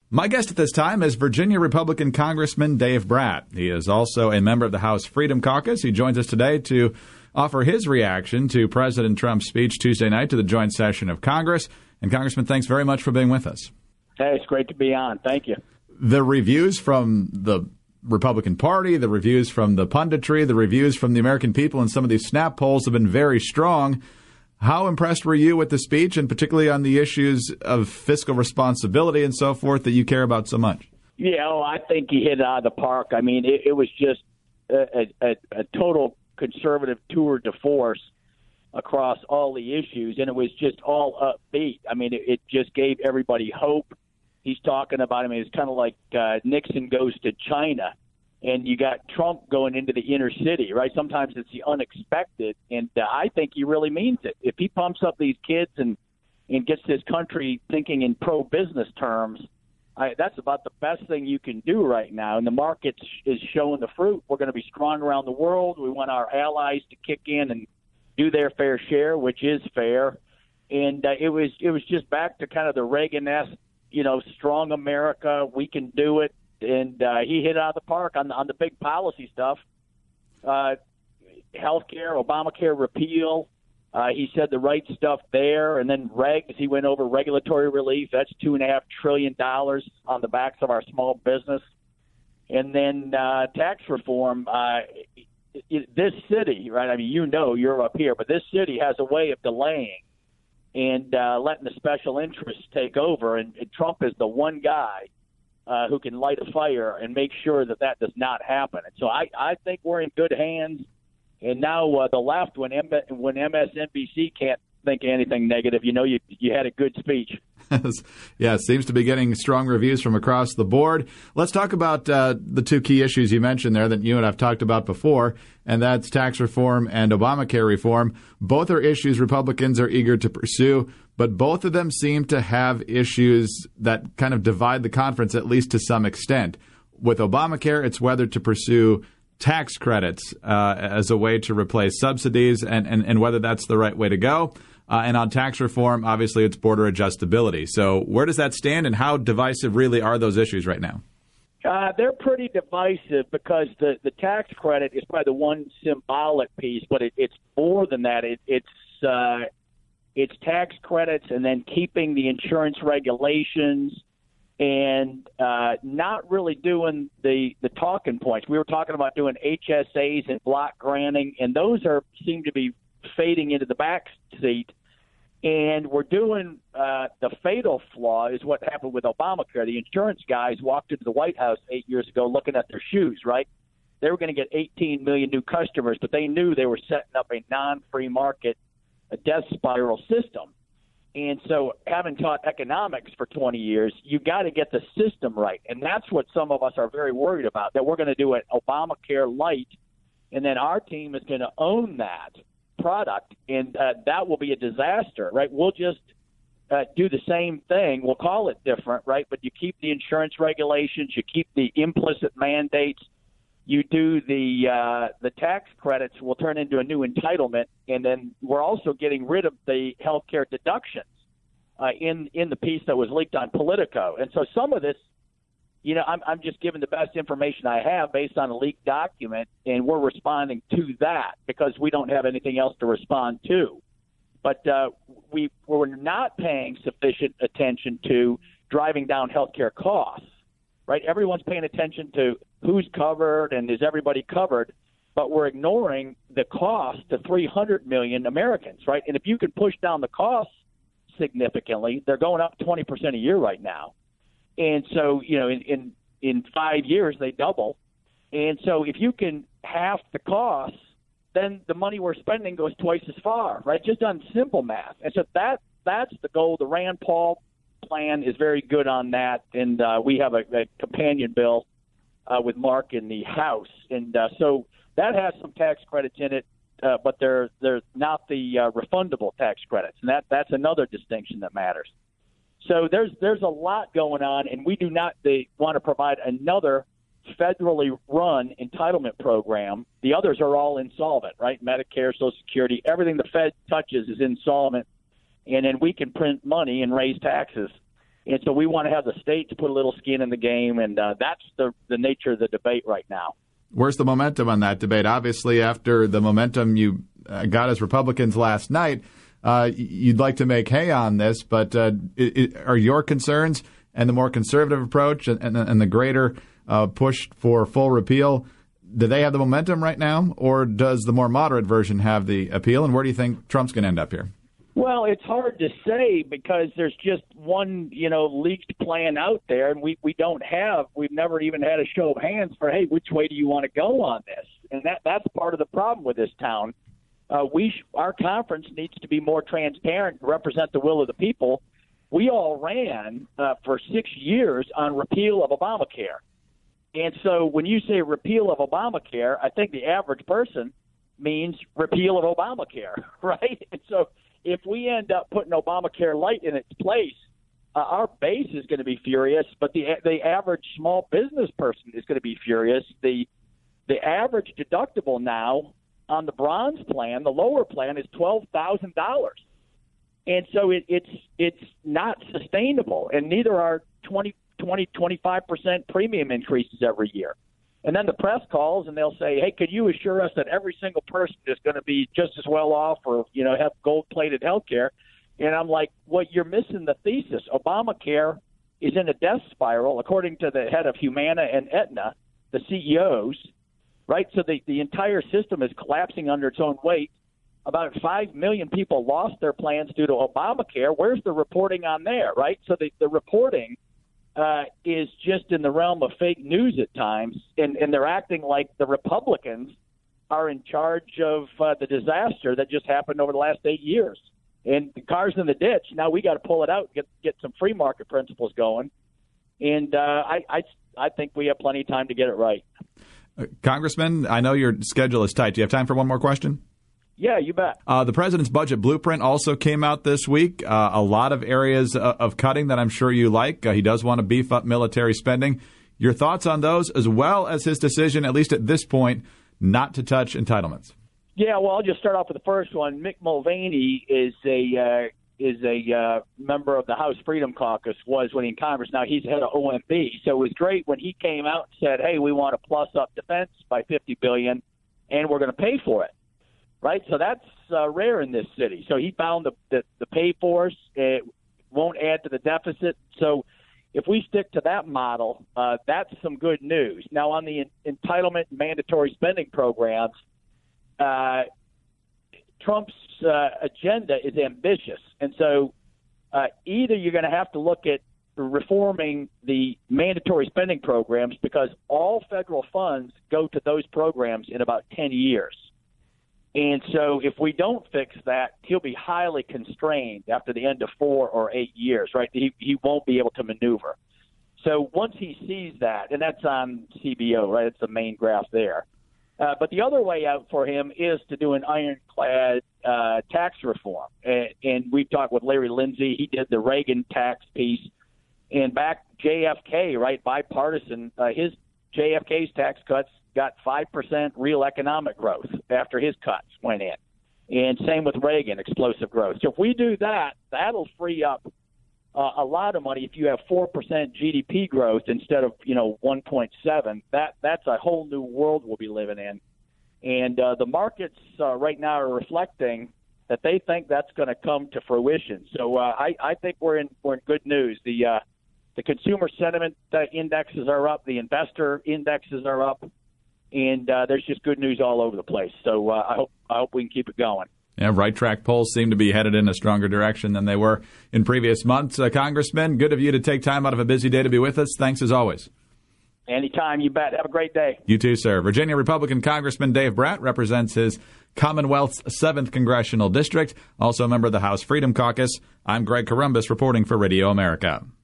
My guest at this time is Virginia Republican Congressman Dave Brat. He is also a member of the House Freedom Caucus. He joins us today to offer his reaction to President Trump's speech Tuesday night to the joint session of Congress. And Congressman, thanks very much for being with us. Hey, it's great to be on. Thank you. The reviews from the Republican Party, the reviews from the punditry, the reviews from the American people, and some of these snap polls have been very strong. How impressed were you with the speech, and particularly on the issues of fiscal responsibility and so forth that you care about so much? Yeah, I think he hit it out of the park. I mean, it was just a total conservative tour de force across all the issues, and it was just all upbeat. I mean, it just gave everybody hope. He's talking about, I mean, it's kind of like Nixon goes to China, and you got Trump going into the inner city, right? Sometimes it's the unexpected, and I think he really means it. If he pumps up these kids and gets this country thinking in pro-business terms, that's about the best thing you can do right now, and the market is showing the fruit. We're going to be strong around the world. We want our allies to kick in and do their fair share, which is fair, and it was just back to kind of the Reagan-esque, strong America, we can do it. And he hit it out of the park on the big policy stuff. Healthcare, Obamacare repeal. He said the right stuff there. And then regs, he went over regulatory relief. That's $2.5 trillion on the backs of our small business. And then tax reform. This city, right? I mean, you're up here, but this city has a way of delaying and letting the special interests take over. And Trump is the one guy who can light a fire and make sure that does not happen. And so I think we're in good hands. And now the left, when MSNBC can't think anything negative, you had a good speech. Yeah, it seems to be getting strong reviews from across the board. Let's talk about the two key issues you mentioned there that you and I've talked about before, and that's tax reform and Obamacare reform. Both are issues Republicans are eager to pursue, but both of them seem to have issues that kind of divide the conference, at least to some extent. With Obamacare, it's whether to pursue tax credits as a way to replace subsidies and whether that's the right way to go. And on tax reform, obviously, it's border adjustability. So where does that stand, and how divisive really are those issues right now? They're pretty divisive because the tax credit is probably the one symbolic piece, but it's more than that. It's tax credits and then keeping the insurance regulations and not really doing the talking points. We were talking about doing HSAs and block granting, and those seem to be fading into the back seat. And we're doing the fatal flaw is what happened with Obamacare. The insurance guys walked into the White House 8 years ago looking at their shoes, right? They were going to get 18 million new customers, but they knew they were setting up a non-free market, a death spiral system. And so having taught economics for 20 years, you got to get the system right. And that's what some of us are very worried about, that we're going to do an Obamacare light, and then our team is going to own that product, and that will be a disaster, right? We'll just do the same thing. We'll call it different, right? But you keep the insurance regulations, you keep the implicit mandates, you do the tax credits will turn into a new entitlement, and then we're also getting rid of the health care deductions in the piece that was leaked on Politico. And so some of this, I'm just giving the best information I have based on a leaked document, and we're responding to that because we don't have anything else to respond to. But we're not paying sufficient attention to driving down healthcare costs, right? Everyone's paying attention to who's covered and is everybody covered, but we're ignoring the cost to 300 million Americans, right? And if you can push down the costs significantly, they're going up 20% a year right now. And so, in 5 years, they double. And so if you can half the costs, then the money we're spending goes twice as far, right? Just on simple math. And so that's the goal. The Rand Paul plan is very good on that. And we have a companion bill with Mark in the House. And so that has some tax credits in it, but they're not the refundable tax credits. And that's another distinction that matters. So there's a lot going on, and we do not want to provide another federally run entitlement program. The others are all insolvent, right? Medicare, Social Security, everything the Fed touches is insolvent, and then we can print money and raise taxes. And so we want to have the states put a little skin in the game, and that's the nature of the debate right now. Where's the momentum on that debate? Obviously, after the momentum you got as Republicans last night, you'd like to make hay on this, but are your concerns and the more conservative approach and the greater push for full repeal, do they have the momentum right now, or does the more moderate version have the appeal? And where do you think Trump's going to end up here? Well, it's hard to say because there's just one, leaked plan out there, and we've never even had a show of hands for, hey, which way do you want to go on this? And that's part of the problem with this town. Our conference needs to be more transparent and represent the will of the people. We all ran for 6 years on repeal of Obamacare. And so when you say repeal of Obamacare, I think the average person means repeal of Obamacare, right? And so if we end up putting Obamacare light in its place, our base is going to be furious, but the average small business person is going to be furious. The average deductible now on the bronze plan, the lower plan, is $12,000. And so it's not sustainable, and neither are 25% premium increases every year. And then the press calls and they'll say, hey, could you assure us that every single person is going to be just as well off or, have gold-plated health care? And I'm like, well, you're missing the thesis. Obamacare is in a death spiral, according to the head of Humana and Aetna, the CEOs, right? So the entire system is collapsing under its own weight. About 5 million people lost their plans due to Obamacare. Where's the reporting on there, right? So the reporting is just in the realm of fake news at times, and they're acting like the Republicans are in charge of the disaster that just happened over the last 8 years. And the car's in the ditch. Now we got to pull it out, get some free market principles going. And I think we have plenty of time to get it right. Congressman, I know your schedule is tight. Do you have time for one more question? Yeah, you bet. The president's budget blueprint also came out this week. A lot of areas of cutting that I'm sure you like. He does want to beef up military spending. Your thoughts on those, as well as his decision, at least at this point, not to touch entitlements? Yeah, well, I'll just start off with the first one. Mick Mulvaney is a member of the House Freedom Caucus, was when he in Congress. Now he's head of OMB. So it was great when he came out and said, hey, we want to plus up defense by $50 billion, and we're going to pay for it. Right, so that's rare in this city. So he found the pay for us. It won't add to the deficit. So if we stick to that model, that's some good news. Now, on the entitlement mandatory spending programs, Trump's agenda is ambitious. And so either you're going to have to look at reforming the mandatory spending programs, because all federal funds go to those programs in about 10 years. And so if we don't fix that, he'll be highly constrained after the end of 4 or 8 years, right? He won't be able to maneuver. So once he sees that, and that's on CBO, right? It's the main graph there. But the other way out for him is to do an ironclad tax reform. And we've talked with Larry Lindsey. He did the Reagan tax piece. And back JFK, right, bipartisan, his JFK's tax cuts got 5% real economic growth after his cuts went in. And same with Reagan, explosive growth. So if we do that, that'll free up a lot of money. If you have 4% GDP growth instead of 1.7, that's a whole new world we'll be living in. And the markets right now are reflecting that they think that's going to come to fruition. So I think we're in good news. The consumer sentiment indexes are up, the investor indexes are up, and there's just good news all over the place. So I hope we can keep it going. Yeah, right track polls seem to be headed in a stronger direction than they were in previous months. Congressman, good of you to take time out of a busy day to be with us. Thanks as always. Anytime, you bet. Have a great day. You too, sir. Virginia Republican Congressman Dave Bratt represents his Commonwealth's 7th Congressional District, also a member of the House Freedom Caucus. I'm Greg Corombos reporting for Radio America.